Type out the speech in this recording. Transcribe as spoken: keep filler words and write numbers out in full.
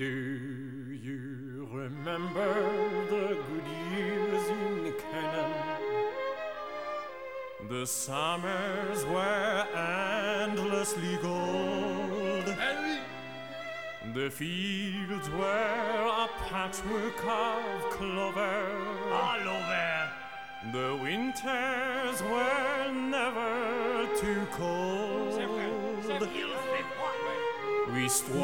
Do you remember the good years in Canaan? The summers were endlessly gold. The fields were a patchwork of clover. All over. The winters were never too cold. We